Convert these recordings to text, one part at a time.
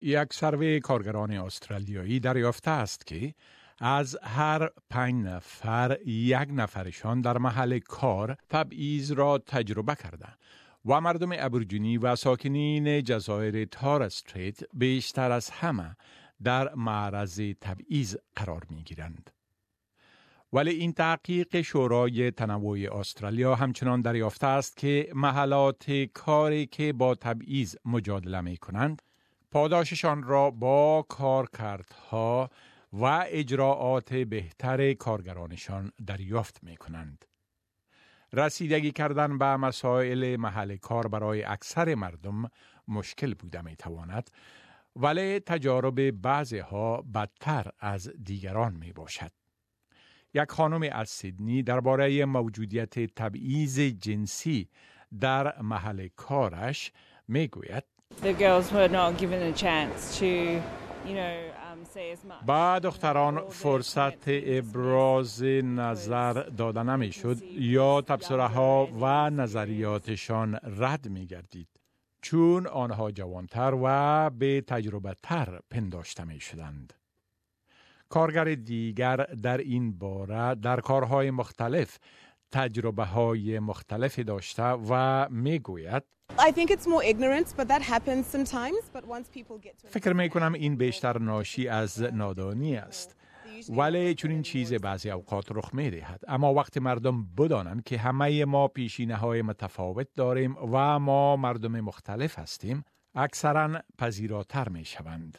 یک سروی کارگران استرالیایی دریافته است که از هر 5 نفر 1 نفرشان در محل کار تبعیض را تجربه کرده و مردم ابوریجینی و ساکنین جزایر تورس استریت بیشتر از همه در معرض تبعیض قرار می گیرند. ولی این تحقیق شورای تنوع استرالیا همچنان دریافته است که محلات کاری که با تبعیض مجادله می کنند پاداششان را با کارکردها و اجراعات بهتر کارگرانشان دریافت می کنند. رسیدگی کردن به مسائل محل کار برای اکثر مردم مشکل بوده می تواند، ولی تجارب بعضیها بدتر از دیگران می باشد. یک خانم از سیدنی درباره موجودیت تبعیض جنسی در محل کارش می گوید The girls were not given a chance to, say as much. با دختران فرصت ابراز نظر داده نمی شد یا تبصره ها و نظریاتشان رد می گردید، چون آنها جوانتر و به تجربه تر پنداشته می شدند. کارگر دیگر در این باره در کارهای مختلف تجربه های مختلفی داشته و می گوید I think it's more ignorance, but that happens sometimes. But once people get to فکر می کنم این بیشتر ناشی از نادانی است، ولی چون این چیز بعضی اوقات رخ می دهد. اما وقت مردم بدانند که همه ما پیشینه های متفاوت داریم و ما مردم مختلف هستیم، اکثراً پذیراتر می شوند.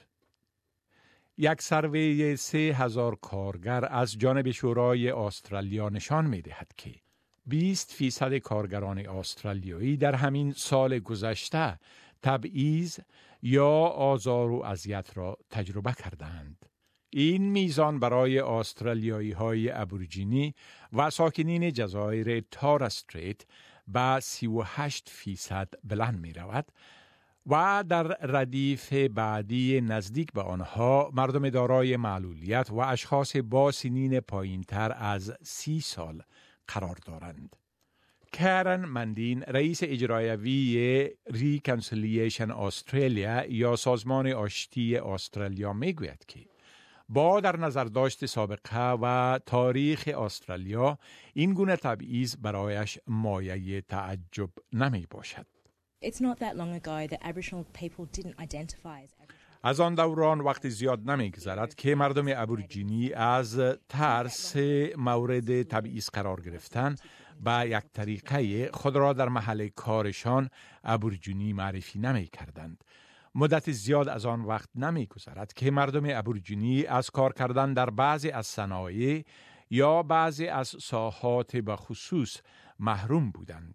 یک سروی 3,000 کارگر از جانب شورای استرالیا نشان می دهد که 20% کارگران استرالیایی در همین سال گذشته تبعیض یا آزار و اذیت را تجربه کردند. این میزان برای استرالیایی های ابوریجینی و ساکنین جزایر تورس استریت به 38% بلند می رود و در ردیف بعدی نزدیک به آنها مردم دارای معلولیت و اشخاص با سنین پایینتر از 30 سال قرار دارند. کارن مندین رئیس اجرایی ریکنسیلیشن استرالیا یا سازمان آشتی استرالیا میگوید که با در نظر داشت سابقه و تاریخ استرالیا این گونه تبعیض برایش مایه تعجب نمی باشد. It's not that long ago that Aboriginal people didn't identify as Aboriginal. از آن دوران وقت زیاد نمی‌گذرد که مردم ابوریجینی از ترس مورد تبعیض قرار گرفتن به یک طریقه خود را در محل کارشان ابوریجینی معرفی نمی‌کردند. مدت زیاد از آن وقت نمی‌گذرد که مردم ابوریجینی از کار کردن در بعضی از صنایع یا بعضی از ساحات به خصوص محروم بودند.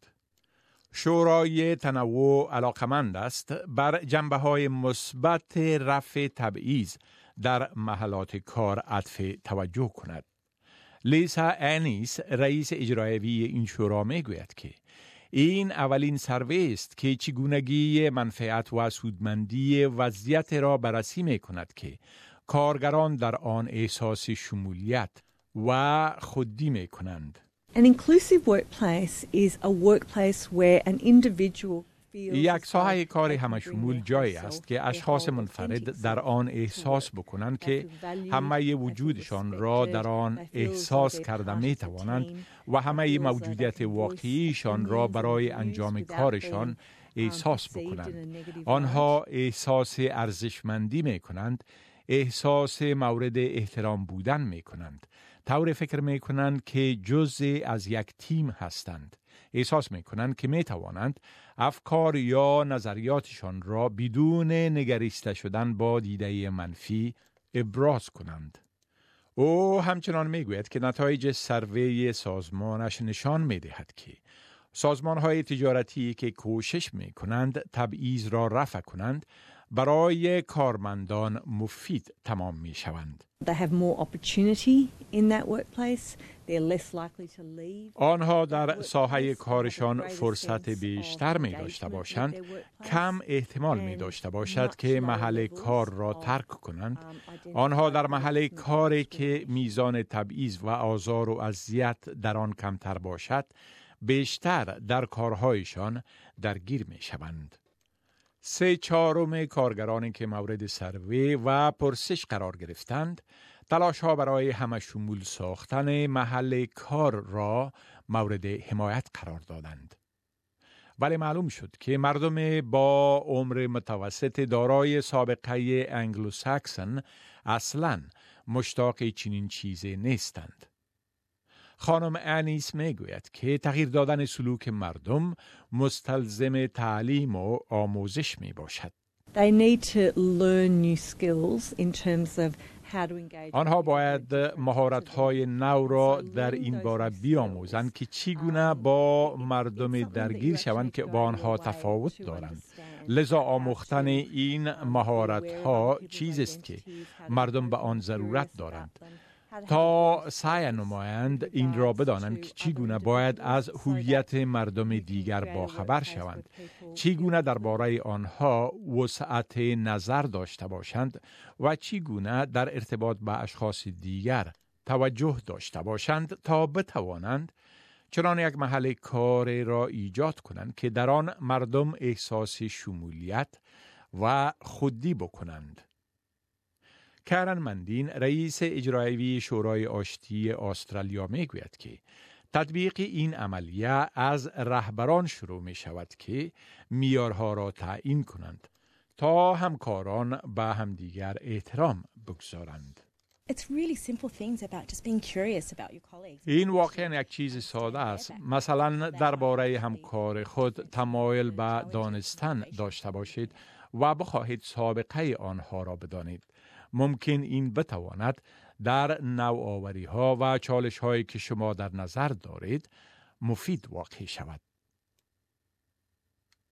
شورای تنوع علاقمند است بر جنبه‌های مثبت رفع تبعیض در محلات کار عطف توجه کند. لیسا انیس رئیس اجرایی این شورا میگوید که این اولین سروی است که چگونگی منفعت و سودمندی وضعیت را بررسی می‌کند که کارگران در آن احساس شمولیت و خودی می‌کنند. An inclusive workplace is a workplace where an individual یک ساحه کار همشمول جایی است که اشخاص منفرد در آن احساس بکنند که همه وجودشان را در آن احساس کرده می توانند و همه موجودیت واقعیشان را برای انجام کارشان احساس بکنند. آنها احساس ارزشمندی می کنند، احساس مورد احترام بودن می کنند. طور فکر می کنند که جزء از یک تیم هستند. احساس می کنند که می توانند افکار یا نظریاتشان را بدون نگریسته شدن با دیده منفی ابراز کنند. او همچنان می گوید که نتایج سروی سازمانش نشان می دهد که سازمان‌های تجارتی که کوشش می کنند تبعیض را رفع کنند برای کارمندان مفید تمام می شوند. they have more opportunity in that workplace, they're less likely to leave. آنها در ساحه کارشان فرصت بیشتر می داشته باشند، کم احتمال می داشته باشد که محل کار را ترک کنند. آنها در محل کاری که میزان تبعیض و آزار و اذیت در آن کمتر باشد، بیشتر در کارهایشان درگیر می شوند. 3/4 کارگرانی که مورد سروی و پرسش قرار گرفتند، تلاش ها برای همه شمول ساختن محل کار را مورد حمایت قرار دادند. ولی معلوم شد که مردم با عمر متوسط دارای سابقه انگلو ساکسن اصلاً مشتاق چنین چیزی نیستند. خانم انیس میگوید که تغییر دادن سلوک مردم مستلزم تعلیم و آموزش می باشد. They need to learn new skills in terms of how to engage. آنها باید مهارت‌های نو را در این باره بیاموزند که چگونه با مردم درگیر شوند که با آنها تفاوت دارند. لذا آموختن این مهارت‌ها چیزی است که مردم به آن ضرورت دارند تا سعی نمایند این را بدانند که چگونه باید از هویت مردم دیگر باخبر شوند، چگونه درباره آنها وسعت نظر داشته باشند و چگونه در ارتباط با اشخاص دیگر توجه داشته باشند تا بتوانند چنان یک محل کار را ایجاد کنند که در آن مردم احساس شمولیت و خودی بکنند. کارن مندین رئیس اجرایی شورای آشتی استرالیا میگوید که تطبیق این عملیه از رهبران شروع می شود که معیارها را تعیین کنند تا همکاران به همدیگر احترام بگذارند. It's really simple things about just being curious about your colleagues. این واقعا یک چیز ساده است. مثلا درباره همکار خود تمایل به دانستن داشته باشید و بخواهید سابقه آنها را بدانید. ممکن این بتواند در نوآوری ها و چالش هایی که شما در نظر دارید مفید واقع شود.